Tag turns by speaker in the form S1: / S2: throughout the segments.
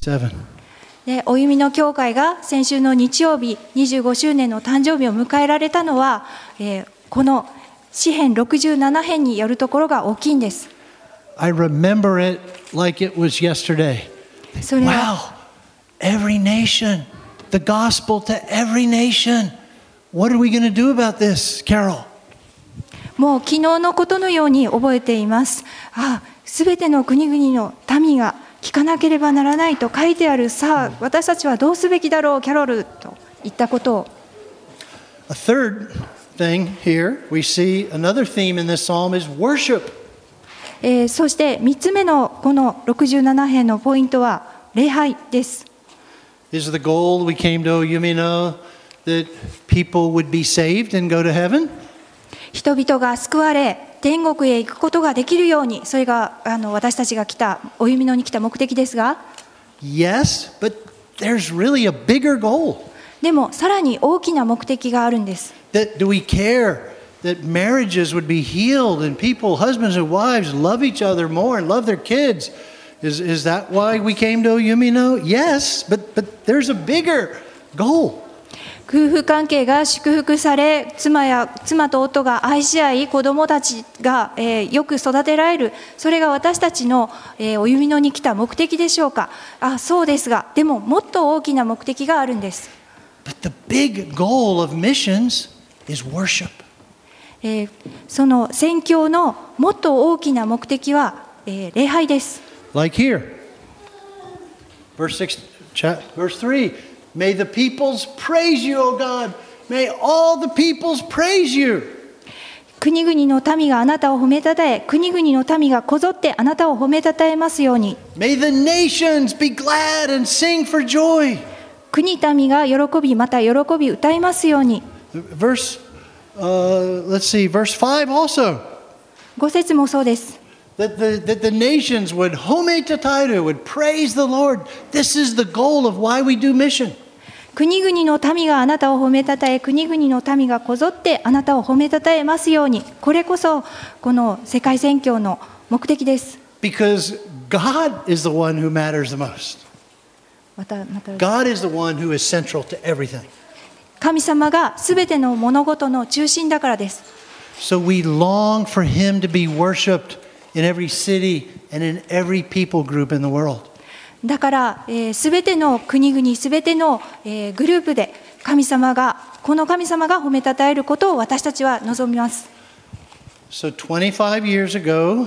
S1: で、お弓の教会が先週の日曜日25周年の誕生日を迎えられたのは、この詩編67編によるところが大きいんです。
S2: I remember it like it was yesterday.
S1: それは
S2: Wow, every nation, the gospel to every nation. What are we going to do about this, Carol?
S1: もう昨日のことのように覚えています。すべての国々の民が聞かなければならないと書いてある。さあ、私たちはどうすべきだろう、キャロルと言ったことを。
S2: A third thing here, we see another theme in this psalm is worship.
S1: そして3つ目のこの67編のポイントは礼拝です。
S2: Is the goal we came to Oyumi that people would be saved and go to heaven?
S1: 人々が救われ天国へ行くことができるように、それが私たちが来たお弓のに来た目的ですが、
S2: Yes, but there's really a bigger goal.
S1: でもさらに大きな目的があるんです。
S2: Do we care that marriages would be healed and people, husbands and wives, love each other more and love their kids? Is that why we came to Oyumi? Yes, but there's a bigger goal.
S1: 夫婦関係が祝福され、妻と夫が愛し合い、子供たちが、よく育てられる、それが私たちの、お弓のに来た目的でしょうか。そうですが、でももっと大きな目的があるんです。
S2: But the big goal of missions is worship.
S1: その宣教のもっと大きな目的は、礼拝です。
S2: Like here, verse 3. May the peoples praise you, O God. May all the peoples praise you.
S1: 国々の民があなたを褒めたたえ、国々の民がこぞってあなたを褒めたたえますように。
S2: May the nations be glad and sing for joy.
S1: 国民が喜び、また喜び歌いますように。
S2: Verse 5 also.
S1: 5節もそうです。
S2: That the nations would hometatairu, would praise the Lord. This is the goal of why we do mission.
S1: 国々の民があなたを褒めたたえ、国々の民がこぞってあなたを褒めたたえますように。これこそこの世界宣教の目的です。
S2: Because God is the one who matters the most. God is the one who is central to everything.
S1: 神様がすべての物事の中心だからです。
S2: So we long for Him to be worshipped in every city and in every people group in the world.
S1: だから、すべての国々、すべての、グループでこの神様が褒めたたえることを私たちは望みます。
S2: So 25 years ago,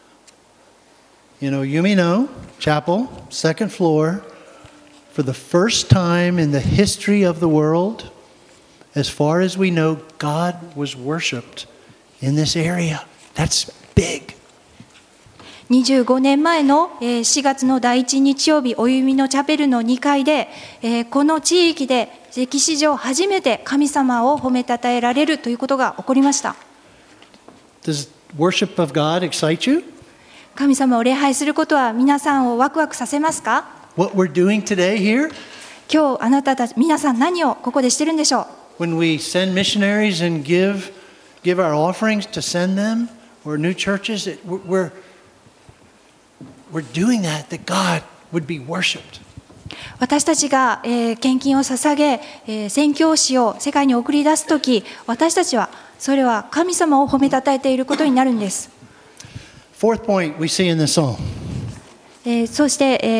S2: Yumino Chapel, second floor, for the first time in the history of the world, as far as we know, God was worshipped in this area. That's big.
S1: 25年前の4月の第1日曜日、お弓のチャペルの2階で、この地域で歴史上初めて神様を褒めたたえられるということが起こりました。
S2: Does worship of God excite you?
S1: 神様を礼拝することは皆さんをワクワクさせますか？
S2: What we're doing today here?
S1: 今日あなたたち皆さん何をここでしてるんでしょう？
S2: When we send missionaries and give our offerings to send them or new churches, we're doing that God would be worshipped.
S1: 私たちが、献金を捧げ、宣教師を世界に送り出すとき、私たちはそれは神様を褒めたたえていることになるんです。
S2: Fourth point we see in this psalm.
S1: そして、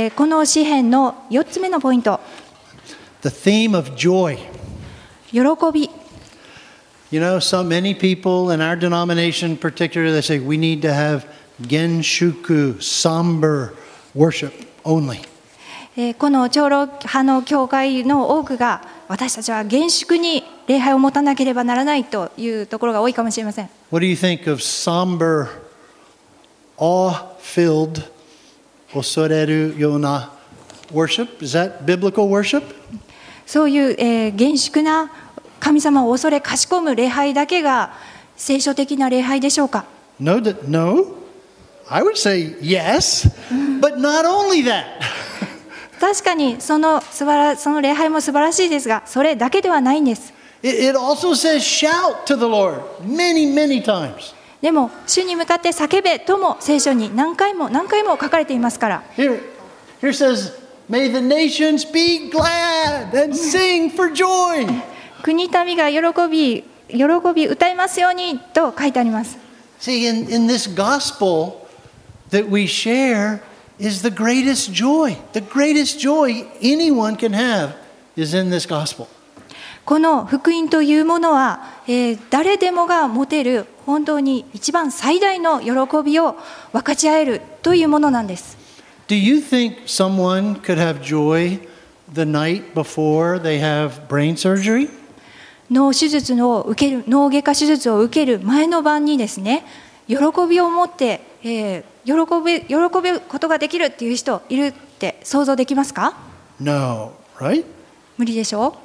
S1: この詩編の4つ目のポイント。
S2: The theme of joy.
S1: 喜び。
S2: Many people in our denomination, particularly, they say we need to have Genshuku, somber worship only.
S1: この長老派の教会の多くが私たちは厳粛に礼拝を持たなければならないというところが多いかもしれません。
S2: What do you think of somber, awe-filled, osoreru yona worship? Is that biblical worship?
S1: そういう、厳粛な神様を恐れかしこむ礼拝だけが聖書的な礼拝でしょうか？
S2: No.I would say yes, but not only that.
S1: 確かにその礼拝も素晴らしいですが、それだけではないんです。
S2: It also says shout to the Lord many, many times.
S1: でも主に向かって叫べとも聖書に何回も書かれていますから。
S2: Here says May the nations be glad and sing for joy.
S1: 国民が喜び歌いますようにと書いてあります。
S2: See, in this gospel that we share is the greatest joy. The greatest joy anyone can have is in this gospel.
S1: この福音というものは、誰でもが持てる本当に一番最大の喜びを分かち合えるというものなんです。
S2: Do you think someone could have joy the night before they have brain surgery?
S1: 脳外科手術を受ける前の晩にですね、喜びを持って、喜ぶことができるっていう人いるって想像できますか？
S2: No, right?
S1: 無理でしょ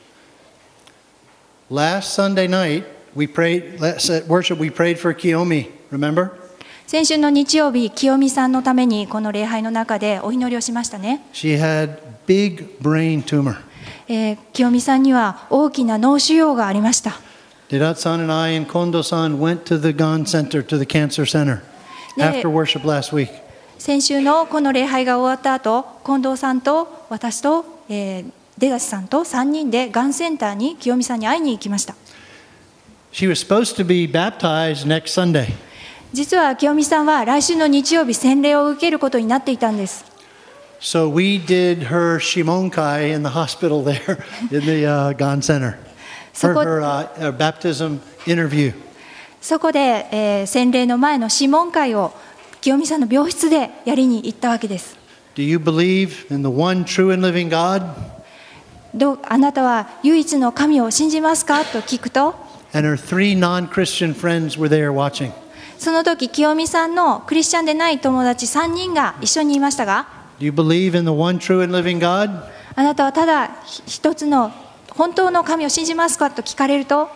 S1: う。
S2: Last Sunday night, at worship, we prayed for Kiyomi, remember?
S1: 先週の日曜日、清美さんのためにこの礼拝の中でお祈りをしましたね。
S2: She had big brain tumor.
S1: 清美さんには大きな脳腫瘍がありました。
S2: Dirat-san and I and Kondo-san went to the GAN center, to the cancer center, after worship last week.
S1: 先週のこの礼拝が終わった後、近藤さんと私と、出だしさんと3人でがんセンターに清美さんに会いに行きました。
S2: She was supposed to be baptized next Sunday.
S1: 実は清美さんは来週の日曜日洗礼を受けることになっていたんです。
S2: So we did her shimonkai in the hospital there in the GAN center. Her baptism interview.
S1: そこで、洗礼の前の諮問会を清美さんの病室でやりに行ったわけです。
S2: Do you believe in the one true and living God?
S1: あなたは唯一の神を信じますかと聞くと、
S2: And her 3 non-Christian friends were there watching.
S1: その時清美さんのクリスチャンでない友達3人が一緒にいましたが、
S2: Do you believe in the one true and living God?
S1: あなたはただ一つの本当の神を信じますかと聞かれると、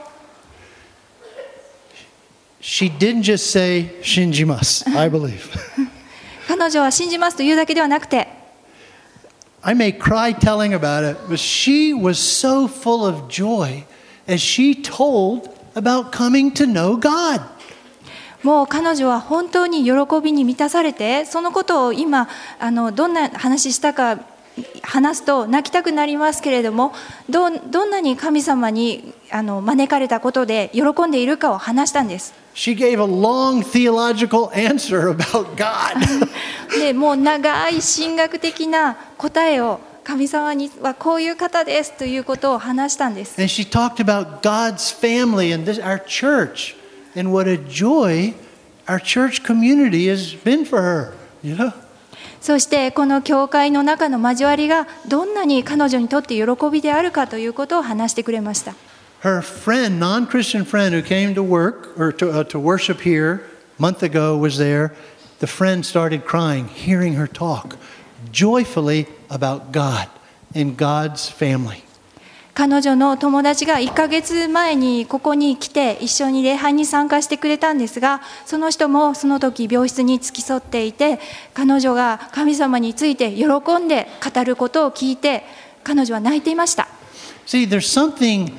S2: She didn't just say, 信じます, I believe.
S1: 彼女は信じますというだけではなくて、
S2: I may cry telling about it, but she was so full of joy as she told about coming to know God.
S1: もう彼女は本当に喜びに満たされて、そのことを今どんな話したか話すと泣きたくなりますけれども、どんなに神様に招かれたことで喜んでいるかを話したんです。
S2: She gave a long theological answer about God.
S1: でもう長い神学的な答えを、神様にはこういう方ですということを話したんです。
S2: And she talked about God's family and our church and what a joy our church community has been for her, you know?
S1: そしてこの教会の中の交わりがどんなに彼女にとって喜びであるかということを話してくれました。
S2: Her friend, non-Christian friend who came to work or to worship here a month ago was there. The friend started crying, hearing her talk joyfully about God and God's family.
S1: 彼女の友達が1ヶ月前にここに来て一緒に礼拝に参加してくれたんですが、その人もその時病室に付き添っていて、彼女が神様について喜んで語ることを聞いて、彼女は泣いていました。
S2: See, there's something.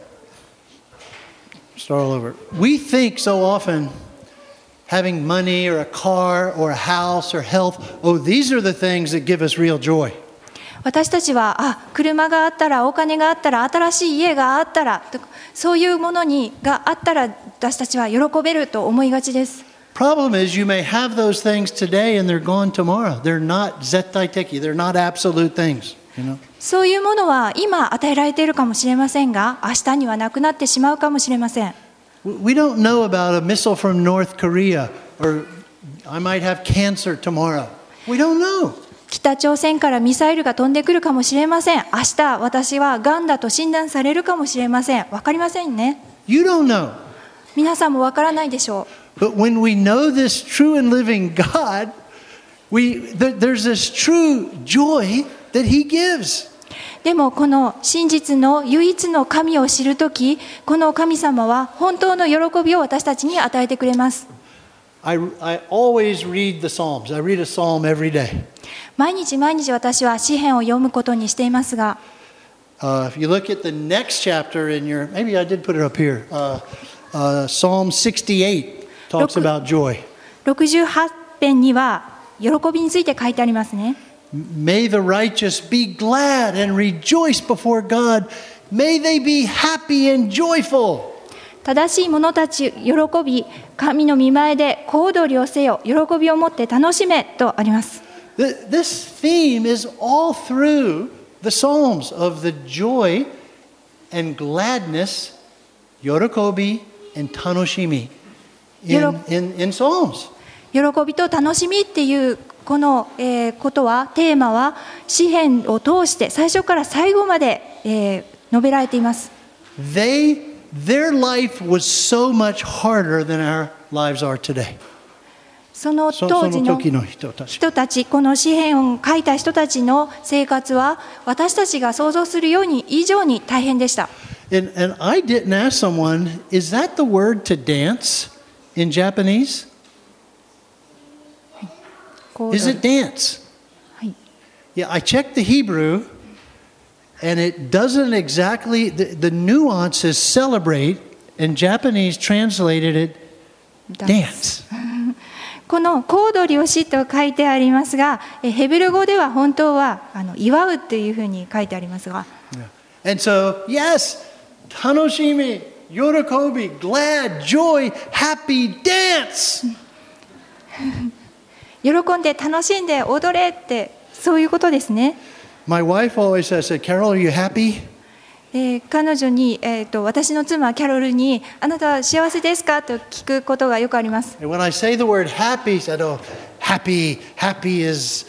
S2: Start all over. We think so often having money or a car or a house or health, oh, these are the things that give us real joy.
S1: 私たちは車があったら、お金があったら、新しい家があったら、そういうものがあったら私たちは喜べると思いがちです。
S2: Problem is you may have those things today and they're gone tomorrow. They're not zettai-teki. They're not absolute things, you know?
S1: そういうものは今与えられているかもしれませんが、明日にはなくなってしまうかもしれません。
S2: We don't know about a missile from North Korea or I might have cancer tomorrow. We don't know.
S1: 北朝鮮からミサイルが飛んでくるかもしれません。明日私はがんだと診断されるかもしれません。わかりませんね。
S2: You don't know.
S1: 皆さんもわからないでしょう。
S2: But when we know this true and living God, there's this true joy that He gives.
S1: でもこの真実の唯一の神を知るとき、この神様は本当の喜びを私たちに与えてくれます。
S2: I always read the Psalms. I read a psalm every day.
S1: 毎日私は詩篇を読むことにしていますが、
S2: If you look at the next chapter in your, maybe I did put it up here. Psalm 68 talks about joy.
S1: 68編には喜びについて書いてありますね。
S2: May the righteous be glad and rejoice before God. May they be happy and joyful.
S1: 正しい者たち喜び、神の御前で小躍りをせよ、喜びを持って楽しめとあります。
S2: This theme is all through the Psalms of the joy and gladness, 喜び and 楽しみ in Psalms.
S1: 喜びと楽しみっていうこの、ことは、テーマは詩編を通して最初から最後まで、述べられています。
S2: Their life was so much harder than our lives are today.
S1: その当時の人たち、この詩編を書いた人たちの生活は私たちが想像するように以上に大変でした。
S2: And I didn't ask someone, is that the word to dance in Japanese? Is it dance? Yeah, I checked the Hebrew, and it doesn't exactly, the nuance is celebrate, and Japanese translated it dance.
S1: この小躍りをしと書いてありますが、ヘブル語では本当は祝うというふうに書いてありますが。
S2: And so, yes, 楽しみ、喜び、glad, joy, happy, dance.
S1: 喜んで楽しんで踊れってそういうことですね。
S2: My wife always says, Carol, are you happy?
S1: 彼女に、私の妻キャロルにあなたは幸せですかと聞くことがよくあります。
S2: And when I say the word happy, I said, oh, happy is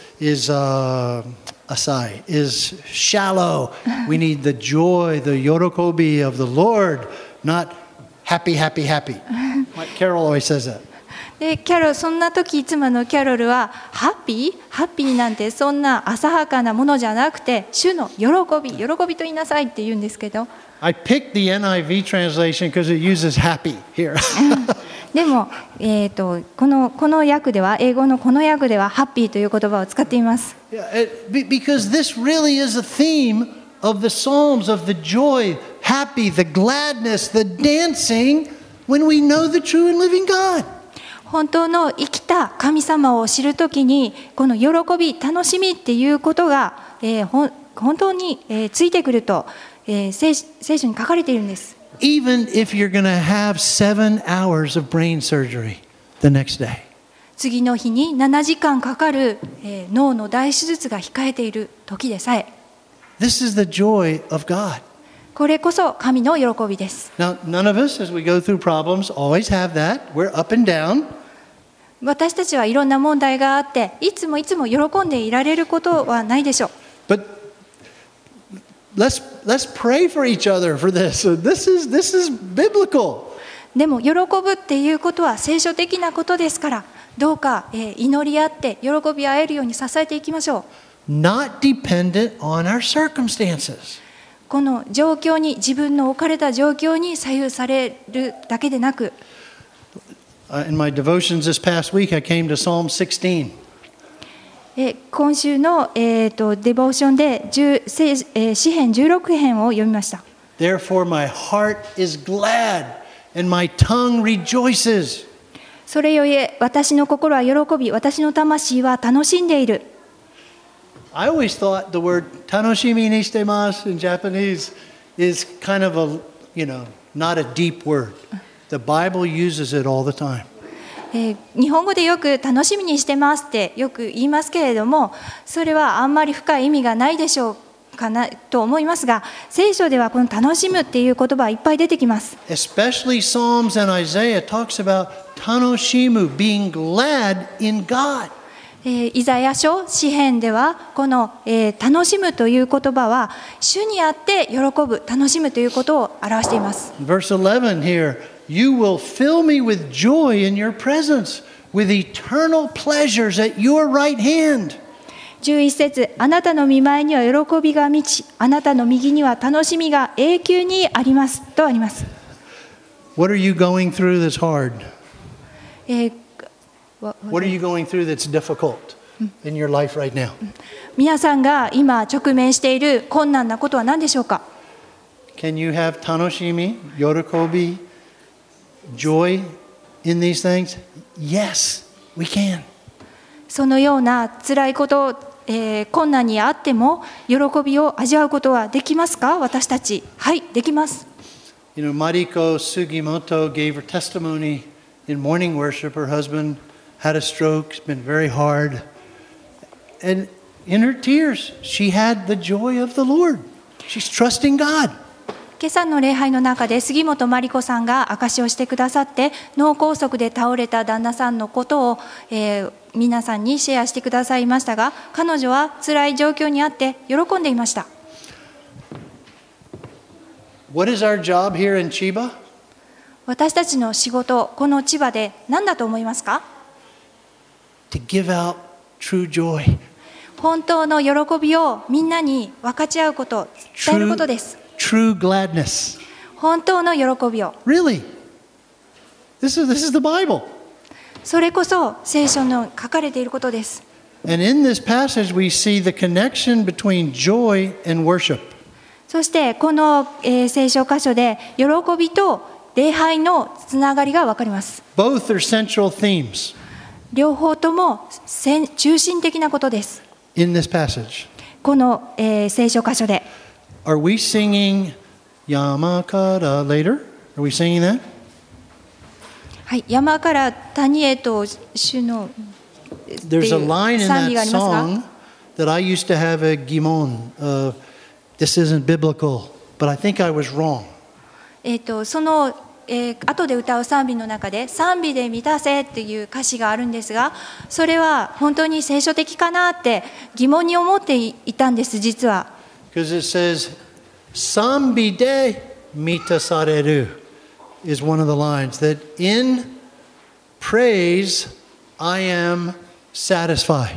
S2: asai, is shallow. We need the joy, the yorokobi of the Lord, not happy. Carol always says that.
S1: でそんな時妻のキャロルはハッピーなんてそんな浅はかなものじゃなくて主の喜びと言いなさいって言うんですけど。
S2: I picked the NIV translation because it uses happy here.
S1: でも、この訳では英語のこの訳ではハッピーという言葉を使っています。
S2: Because this really is a theme of the Psalms of the joy, happy, the gladness, the dancing when we know the true and living God.
S1: 本当の生きた神様を知るときにこの喜び楽しみっていうことが、本当に、ついてくると、聖書に書かれているんです。
S2: Even if you're going to have 7 hours of brain surgery the next day.
S1: 次の日に7時間かかる、脳の大手術が控えている時でさえ。
S2: This is the joy of God.
S1: これこそ神の喜びです。
S2: Now, none of us, as we go through problems, always have that. We're up and down.
S1: 私たちはいろんな問題があっていつも喜んでいられることはないでしょう。
S2: But let's pray for each other for this. This is biblical.
S1: でも喜ぶっていうことは聖書的なことですからどうか祈り合って喜び合えるように支えていきましょう。
S2: Not dependent on our circumstances.
S1: この状況に自分の置かれた状況に左右されるだけでなく。
S2: In my devotions this past week, I came to Psalm 16.
S1: 今週の、デボーションで詩編16編を読みました。
S2: Therefore my heart is glad and my tongue rejoices.
S1: それより私の心は喜び、私の魂は楽しんでいる。
S2: I always thought the word 楽しみにしてます in Japanese is kind of a, not a deep word.The Bible uses it all the time.
S1: 日本語でよく楽しみにしてますってよく言いますけれどもそれはあんまり深い意味がないでしょうかなと思いますが聖書ではこの楽しむっていう言葉はいっぱい出てきます。
S2: Especially Psalms and Isaiah talks about 楽しむ being glad in God.
S1: イザヤ書詩編ではこの、楽しむという言葉は主にあって喜ぶ楽しむということを表しています。
S2: Verse 11 here.You will fill me with joy in your presence, with eternal pleasures at your right hand.
S1: 11節あなたの御前には喜びが満ち、あなたの右には楽しみが永久にありますとあります。
S2: What are you going through that's hard? What are you going through that's difficult in your life right now?
S1: 皆さんが今直面している困難なことは何でしょうか？
S2: Can you have 楽しみ、喜びJoy in these things? Yes, we can.
S1: そのような辛いこと困難にあっても喜びを味わうことはできますか？私たち。はい、できます。
S2: You know, Mariko Sugimoto gave her testimony in morning worship. Her husband had a stroke. It's been very hard. And in her tears, she had the joy of the Lord. She's trusting God.
S1: 今朝の礼拝の中で杉本真理子さんが証しをしてくださって、脳梗塞で倒れた旦那さんのことを、皆さんにシェアしてくださいましたが、彼女は辛い状況にあって喜んでいました。
S2: What is our job here in Chiba?
S1: 私たちの仕事、この千葉で何だと思いますか？
S2: To give out true joy.
S1: 本当の喜びをみんなに分かち合うこと、伝えることです。
S2: True gladness.
S1: 本当の喜びを。
S2: Really? This is the Bible.
S1: それこそ聖書の書かれていることです。
S2: And in this passage we see the connection between joy and worship.
S1: そしてこの、聖書箇所で喜びと礼拝のつながりが分かります。
S2: Both are central themes
S1: 両方とも中心的なことです。
S2: in this passage.
S1: この、聖書箇所で。
S2: Are we singing Yamakara later? Are we singing that?
S1: はい、山から谷へと主の
S2: There's a line in that song that I used to have a gimon. This isn't biblical, but I think I was wrong.
S1: その、後で歌う賛美の中で賛美で満たせっていう歌詞があるんですが、それは本当に聖書的かなって疑問に思っていたんです、実は。
S2: Because it says, Sambi de mitasareru is one of the lines that in praise I am satisfied.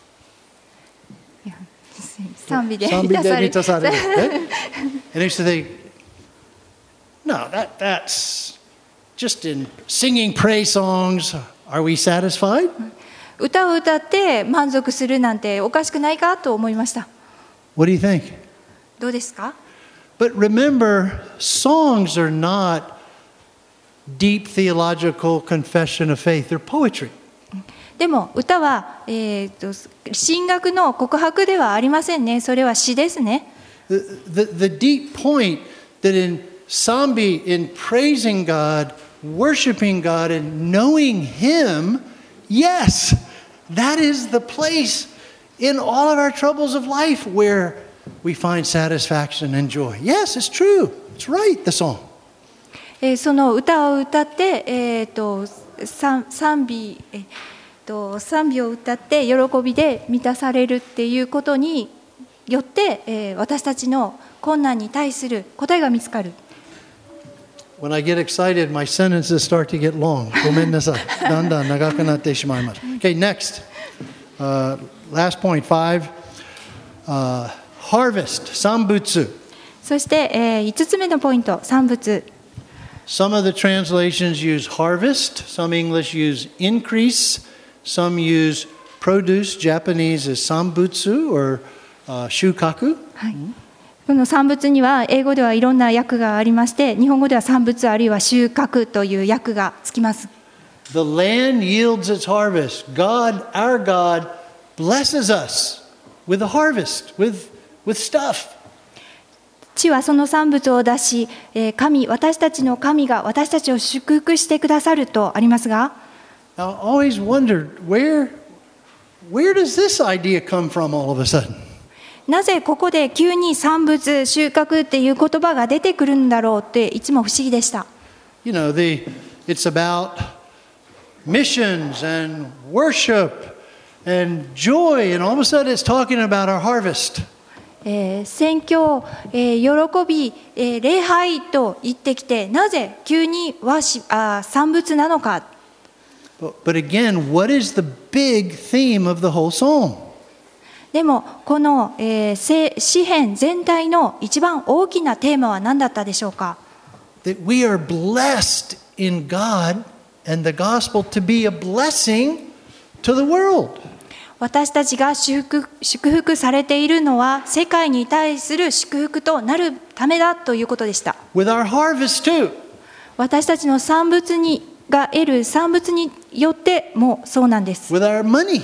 S1: 賛美で満たされる。
S2: And I used to think, no, that's just in singing praise songs. Are we satisfied?
S1: 歌を歌って満足するなんておかしくないかと思いました。
S2: What do you think?
S1: どうですか？
S2: But remember, songs are not deep theological confession of faith. They're poetry.
S1: でも歌は、神学の告白ではありませんね。それは詩ですね。
S2: The deep point that in Sambi, in praising God, worshiping God, and knowing Him, yes, that is the place in all of our troubles of life where we find satisfaction and joy. Yes, it's true. It's right, the song.
S1: その歌を歌って、賛美を歌って喜びで満たされるっていうことによって、私たちの困難に対する答えが見つかる。
S2: When I get excited, my sentences start to get long. ごめんなさい。だんだん長くなってしまいます。Okay, next. Last point, 5. Harvest, 産物。
S1: そして、5つ目のポイント、産物。
S2: Some of the translations use harvest, some English use increase, some use produce. Japanese is sambutsu or shukaku.
S1: はい。この産物には英語ではいろんな訳がありまして、日本語では産物あるいは収穫という訳がつきます。
S2: The land yields its harvest. God, our God, blesses us with a harvest, with stuff.
S1: 地はその産物を出し、私たちの神が私たちを祝福してくださるとありますが、
S2: I always wondered, where does this idea come from all of a sudden?
S1: なぜここで急に産物、収穫っていう言葉が出てくるんだろうっていつも不思議でした。
S2: You know, it's about missions and worship and joy, and all of a sudden it's talking about our harvest.
S1: 宣教、喜び、礼拝と言ってきて、なぜ急に産物なのか。
S2: But again, what is the big theme of the whole psalm?
S1: でもこの、詩編全体の一番大きなテーマは何だったでしょうか。
S2: That we are blessed in God and the gospel to be a blessing to the world.
S1: 私たちが祝福されているのは世界に対する祝福となるためだということでした。
S2: With our harvest too.
S1: 私たちの産物が得る産物によってもそうなんです。
S2: With our money.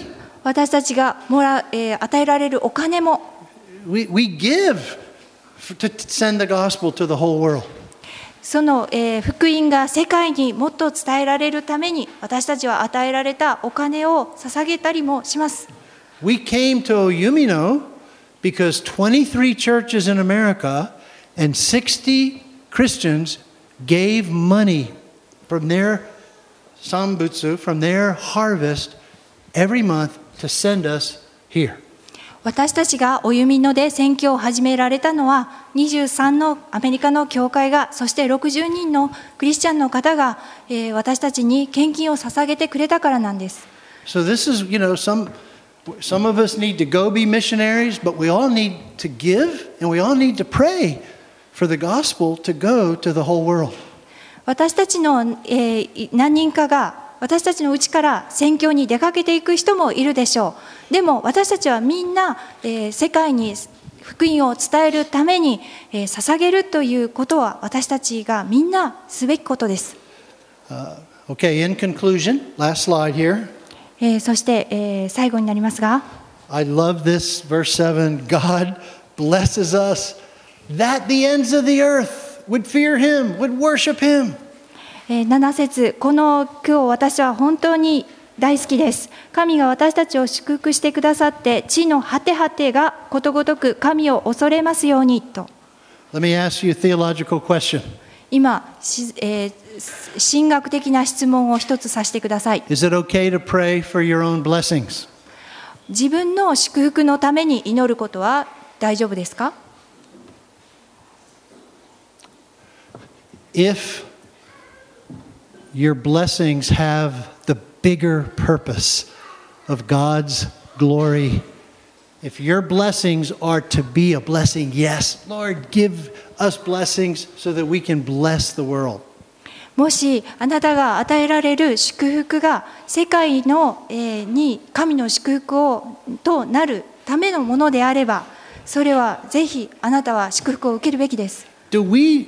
S1: 私たちが与えられるお金も、
S2: We give to send the gospel to the whole world.
S1: その、福音が世界にもっと伝えられるために、私たちは与えられたお金を捧げたりもします。
S2: We came to Oyumino because 23 churches in America and 60 Christians gave money from their sambutsu, from their harvest every month to send us here.
S1: 私たちがお弓野で宣教を始められたのは、23のアメリカの教会が、そして60人のクリスチャンの方が、私たちに献金を捧げてくれたからなんです。
S2: So this is, some of us need to go be missionaries, but we all need to give and we all need to pray for the gospel to go to the whole world.
S1: 私たちの、何人かが私たちのうちから宣教に出かけていく人もいるでしょう。でも私たちはみんな、世界に福音を伝えるために、捧げるということは私たちがみんなすべきことです。
S2: Okay, in conclusion, last slide here.
S1: そして、最後になりますが、
S2: I love this verse 7. God blesses us that the ends of the earth would fear him, would worship him.
S1: 7節、この句を私は本当に大好きです。神が私たちを祝福してくださって、地の果て果てがことごとく神を恐れますようにと。
S2: Let me ask you a theological question.
S1: 今、神学的な質問を一つさせてください。
S2: Is it okay to pray for your own blessings?
S1: 自分の祝福のために祈ることは大丈夫ですか？
S2: If your blessings have the bigger purpose of God's glory, if your blessings are to be a blessing, yes, Lord, give us blessings so that we can bless the world.
S1: もしあなたが与えられる祝福が世界の、に神の祝福となるためのものであれば、それはぜひあなたは祝福を受けるべきです。
S2: Don't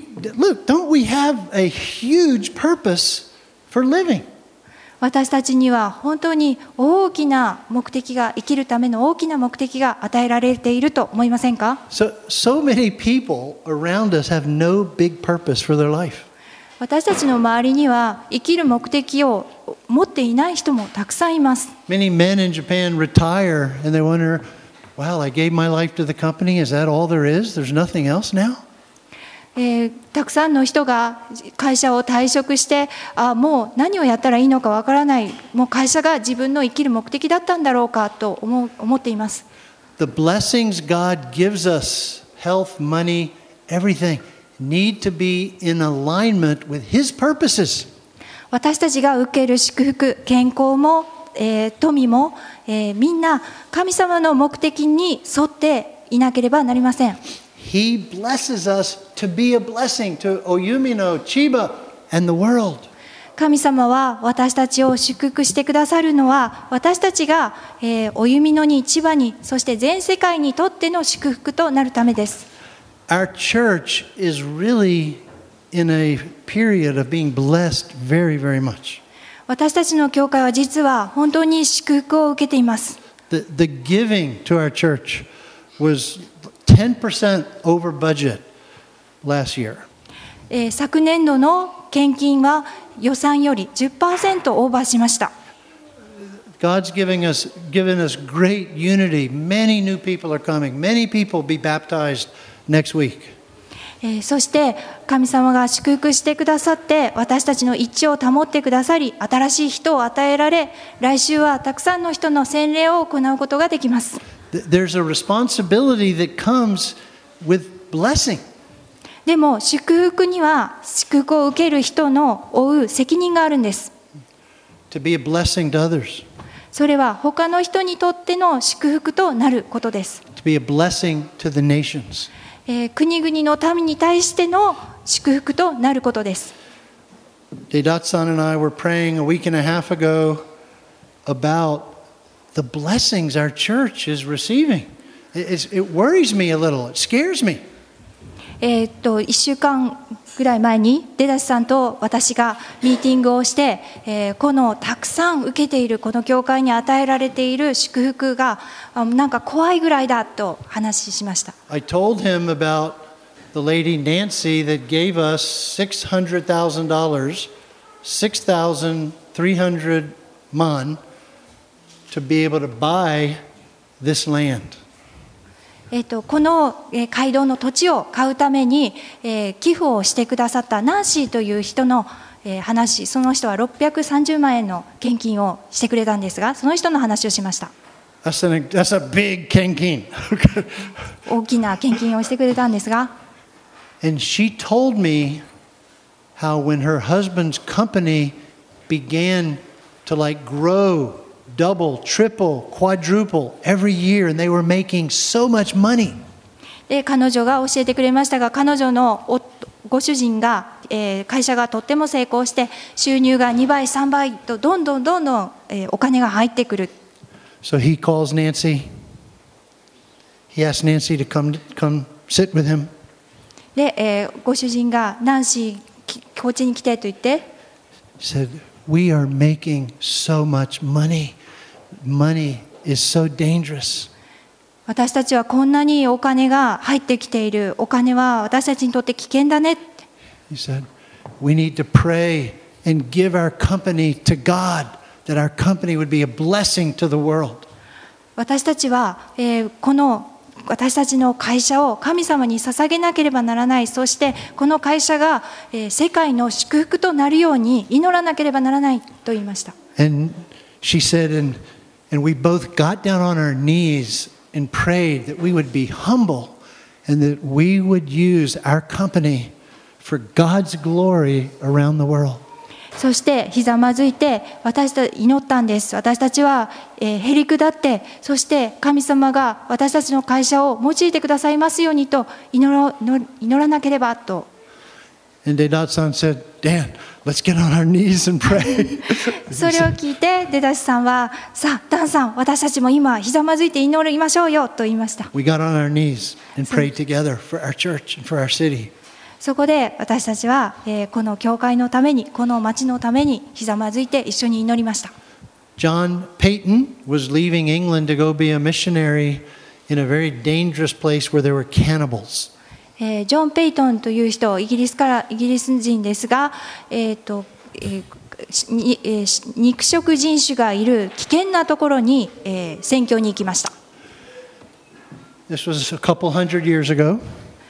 S2: we have a huge purpose for living?
S1: 私たちには本当に大きな目的が、生きるための大きな目的が与えられていると思いませんか？
S2: So many people around us have no big purpose for their life.
S1: 私たちの周りには生きる目的を持っていない人もたくさんいます。
S2: Many men in Japan retire and they wonder, wow, I gave my life to the company. Is that all there is? There's nothing else now?
S1: たくさんの人が会社を退職して、もう何をやったらいいのかわからない、もう会社が自分の生きる目的だったんだろうかと思っています。
S2: The blessings God gives us, health, money, everything, need to be in alignment with His purposes.
S1: 私たちが受ける祝福、健康も、富も、みんな神様の目的に沿っていなければなりません。
S2: He blesses us to be a blessing to Oyumino, Chiba, and the world.
S1: 神様は私たちを祝福してくださるのは、私たちが、お弓野に、千葉に、そして全世界にとっての祝福となるためです。
S2: Our church is really in a period of being blessed very, very much.
S1: 私たちの教会は実は本当に祝福を受けています。
S2: The giving to our church was 10% over budget last year.
S1: 昨年度の献金は予算より 10% オーバーしました。
S2: God's given us great unity. Many new people are coming. Many people will be baptized next week.
S1: そして神様が祝福してくださって、私たちの一致を保ってくださり、新しい人を与えられ、来週はたくさんの人の洗礼を行うことができます。
S2: There's a responsibility that comes with blessing.
S1: でも祝福には祝福を受ける人の負う責任があるんです。
S2: To be a blessing to others.
S1: それは他の人にとっての祝福となることです。
S2: To be a blessing to the nations.
S1: 国々の民に対しての祝福となることです。
S2: Deidatsu-san and I were praying a week and a half ago about the blessings our church is receiving. It worries me a little. It scares me.
S1: 1週間ぐらい前に出だしさんと私がミーティングをして、このたくさん受けているこの教会に与えられている祝福がなんか怖いぐらいだと話しました。
S2: I told him about the lady Nancy that gave us $600,000, 6,300 man, to be able to buy this land.
S1: この街道の土地を買うために寄付をしてくださったナンシーという人の話、その人は630万円の献金をしてくれたんですが、その人の話をしました。
S2: That's a big kenkin.
S1: 大きな献金をしてくれたんですが、
S2: And she told me how when her husband's company began to like grow double, triple, quadruple every year, and they were making so much money.
S1: で彼女が教えてくれましたが、彼女のご主人が、会社がとっても成功して収入が2倍3倍とどんどんお金が入ってくる。
S2: So he calls Nancy. He asks Nancy to come sit with him.
S1: で、ご主人がナンシーこっちに来てと言って、
S2: He said, "We are making so much money. Money is so dangerous."
S1: 私たちはこんなにお金が入ってきている。お金は私たちにとって危険だね。
S2: He said, "We need to pray and give our company to God, that our company would be a blessing to the world."
S1: 私たちは、この私たちの会社を神様に捧げなければならない。そしてこの会社が、世界の祝福となるように祈らなければならないと言いました。
S2: And she said, and we both got down on our knees and prayed that we would be humble and that we would use our company for God's glory around the world.
S1: そしてひざまずいて祈ったんです。私たちは、へりくだって、そして神様が私たちの会社を用いてくださいますようにと祈らなければと。
S2: And Dedat-san said, "Dan, let's get on our knees and pray."
S1: それを聞いて出だしさんは、さあダンさん、私たちも今ひざまずいて祈りましょうよと言いました。
S2: We got on our knees and prayed together for our church and for our city.
S1: そこで私たちは、この教会のために、この町のためにひざまずいて一緒に祈りました。
S2: John Payton was leaving England to go be a missionary in a very dangerous place where there were cannibals.
S1: ジョン・ペイトンという人、イギリス人ですが、肉食人種がいる危険なところに、宣教に行きました。
S2: This was a couple hundred years ago.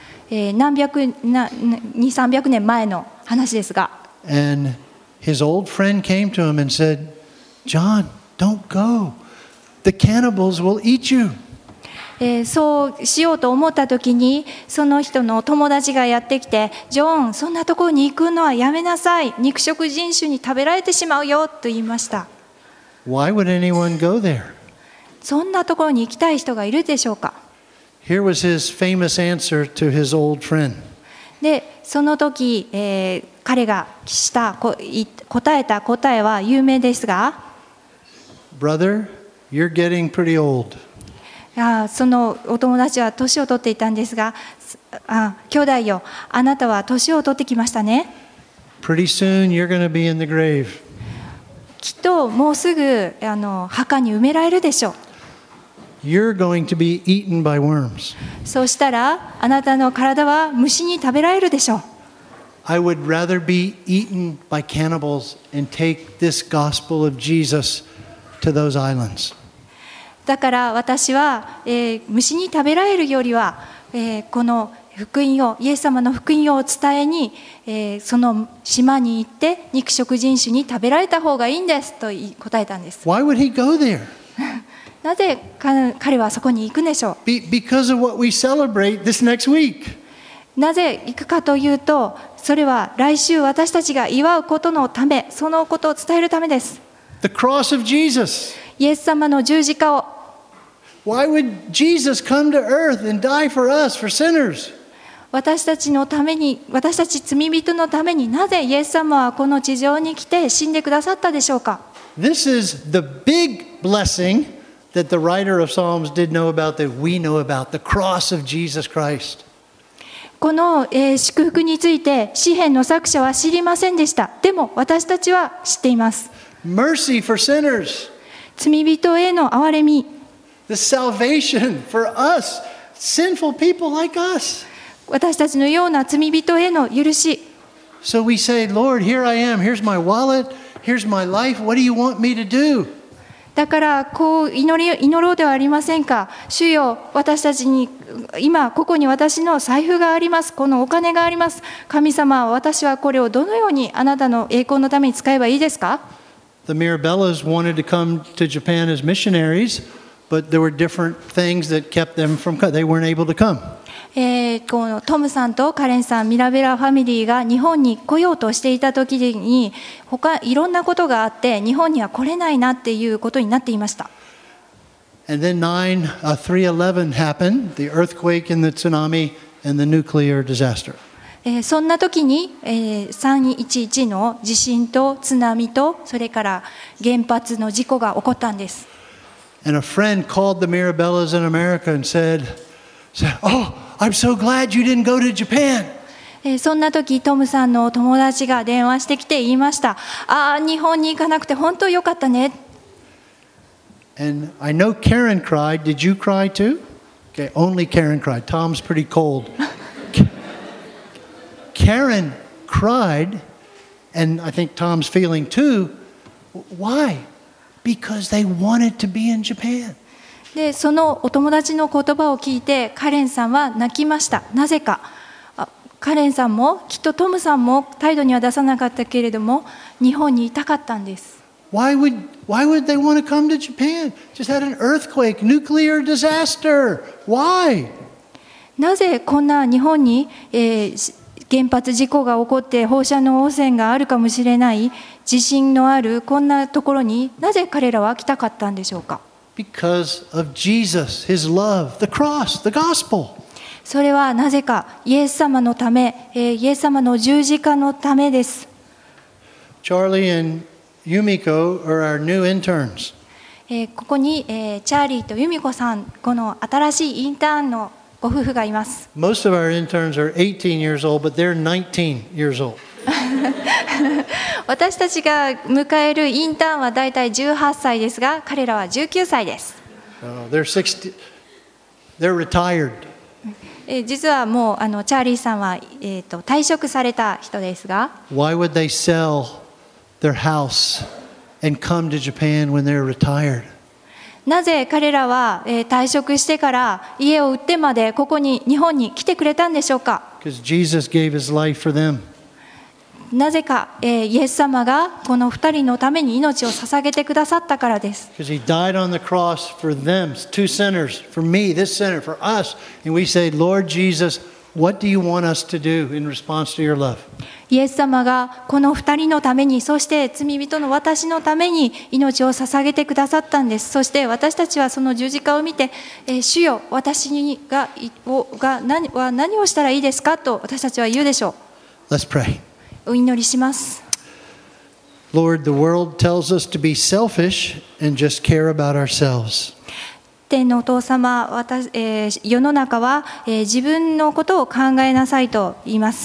S1: 200-300年前の話ですが、
S2: And his old friend came to him and said, "John, don't go. The cannibals will eat you."
S1: そうしようと思った時に、その人の友達がやってきて、ジョン、そんなところに行くのはやめなさい。肉食人種に食べられてしまうよと言いました。
S2: Why would anyone go there?
S1: そんなところに行きたい人がいるでしょうか。
S2: Here was his famous answer to his old friend.
S1: で、その時、彼が答えた答えは有名ですが、
S2: Brother, you're getting pretty old.
S1: そのお友達は年を取っていたんですが、兄弟よ、あなたは年を取ってきましたね。
S2: Pretty soon you're going to be in the grave.
S1: きっともうすぐ墓に埋められるでしょう。
S2: You're going to be eaten by worms.
S1: そうしたらあなたの体は虫に食べられるでしょう。
S2: I would rather be eaten by cannibals and take this gospel of Jesus to those islands.
S1: だから私は、虫に食べられるよりは、この福音を、イエス様の福音を伝えに、その島に行って肉食人種に食べられた方がいいんですと答えたんです。
S2: Why would he go there?
S1: なぜ彼はそこに行くんでしょう。
S2: Because of what we celebrate this next week.
S1: なぜ行くかというと、それは来週私たちが祝うことのため、そのことを伝えるためです。
S2: The cross of Jesus.
S1: イエス様の十字架を。
S2: Why would Jesus come to earth and die for us, for sinners?
S1: 私たちのために、私たち罪人のために、なぜイエス様はこの地上に来て死んでくださったでしょうか。
S2: This is the big blessing that the writer of Psalms did know about, that we know about, the cross of Jesus Christ.
S1: この、祝福について詩篇の作者は知りませんでした。でも私たちは知っています。
S2: mercy for sinners,
S1: 罪人への憐れみ、
S2: the salvation for us, sinful people like us.
S1: 私たちのような罪人への許し。
S2: So we say, Lord, here I am. Here's my wallet. Here's my life. What do you want me to do?
S1: だからこう祈ろうではありませんか。主よ、私たちに今ここに私の財布があります。このお金があります。神様、私はこれをどのようにあなたの栄光のために使えばいいですか。
S2: The Mirabellas wanted to come to Japan as missionaries, but there were different things that kept them from coming. They weren't able to come.
S1: このトムさんとカレンさん、ミラベラファミリーが日本に来ようとしていた時にいろんなことがあって日本には来れないなっていうことになっていました。
S2: And then 3/11 happened, the earthquake and the tsunami and the nuclear disaster.
S1: そんな時に、311の地震と津波とそれから原発の事故が起こったんです。
S2: And a friend called the Mirabellas in America and said, "Oh, I'm so glad you didn't go to Japan."
S1: そんな時トムさんの友達が電話してきて言いました。ああ、日本に行かなくて本当よかったね。
S2: And I know Karen cried. Did you cry too? Okay, only Karen cried. Tom's pretty cold. Karen cried, and I think Tom's feeling too. Why? Because they wanted to be in Japan.
S1: でそのお友達の言葉を聞いてカレンさんは泣きました。なぜかカレンさんもきっとトムさんも態度には出さなかったけれども日本にいたかったんです。
S2: Why would they want to come to Japan? Just had an earthquake, nuclear disaster. Why?
S1: なぜこんな日本に、原発事故が起こって放射能汚染があるかもしれない地震のあるこんなところになぜ彼らは来たかったんでしょうか。
S2: Because of Jesus, His love, the cross, the gospel.
S1: それはなぜかイエス様のため、イエス様の十字架のためです。
S2: Charlie and Yumiko are our new interns.
S1: ここに、チャーリーとユミコさん、この新しいインターンのご夫婦がいます。
S2: Most of our interns are 18 years old, but they're 19 years old.
S1: 私たちが迎えるインターンはだいたい18歳ですが、彼らは19歳です。
S2: They're retired.
S1: 実はもうチャーリーさんは、退職された人ですが、
S2: Why would they sell their house and come to Japan when they're retired?
S1: なぜ彼らは、退職してから家を売ってまでここに日本に来てくれたんでしょうか。
S2: Because Jesus gave His life for them.
S1: なぜか、イエス様がこの2人のために命を捧げてくださったからです。
S2: Because He died on the cross for them, two sinners, for me, this sinner, for us. And we say, Lord Jesus, what do you want us to do in response to your love?
S1: イエス様がこの2人のために、そして罪人の私のために命を捧げてくださったんです。そして私たちはその十字架を見て、主よ、私が何をしたらいいですかと私たちは言うでしょう。
S2: Let's pray.
S1: お祈りします。
S2: Lord, the world tells us to be selfish and just care about ourselves.
S1: 天のお父様、世の中は、自分のことを考えなさいと言います。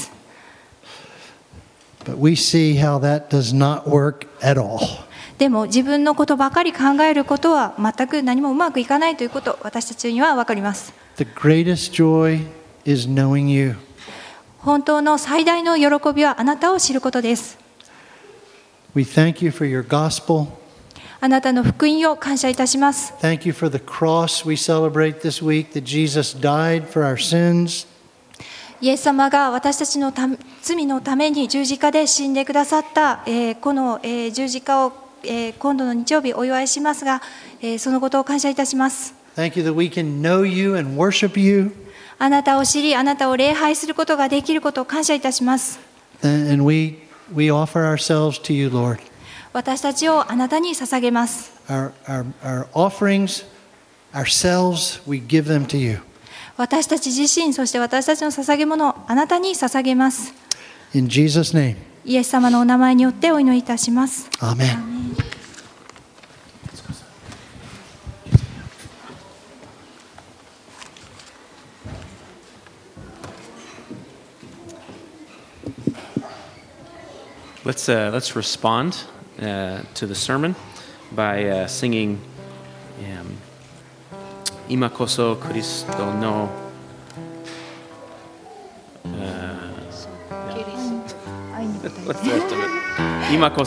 S2: But we see how that does not work at all.
S1: でも自分のことばかり考えることは全く何もうまくいかないということ、私たちには分かります。
S2: The greatest joy is knowing you.
S1: 本当の最大の喜びはあなたを知ることです。
S2: We thank you for your gospel.
S1: あなたの福音を感謝いたします。
S2: Thank you for the cross we celebrate this week, that Jesus died for our sins.
S1: イエス様が私たちの罪のために十字架で死んでくださった、この、十字架を、今度の日曜日お祝いしますが、そのことを感謝いたします。
S2: Thank you that we can know you and worship you.
S1: あなたを知り、あなたを礼拝することができることを感謝いたします。
S2: And we offer ourselves to you, Lord.
S1: 私たちをあなたに捧げます。
S2: Our offerings, ourselves, we give them to you.
S1: 私たち自身、そして私たちの捧げ物をあなたに捧げます。
S2: In Jesus' name.
S1: イエス様のお名前によってお祈りいたします。
S2: Amen.
S3: Let's respond to the sermon by singing 今こそクリストの今こ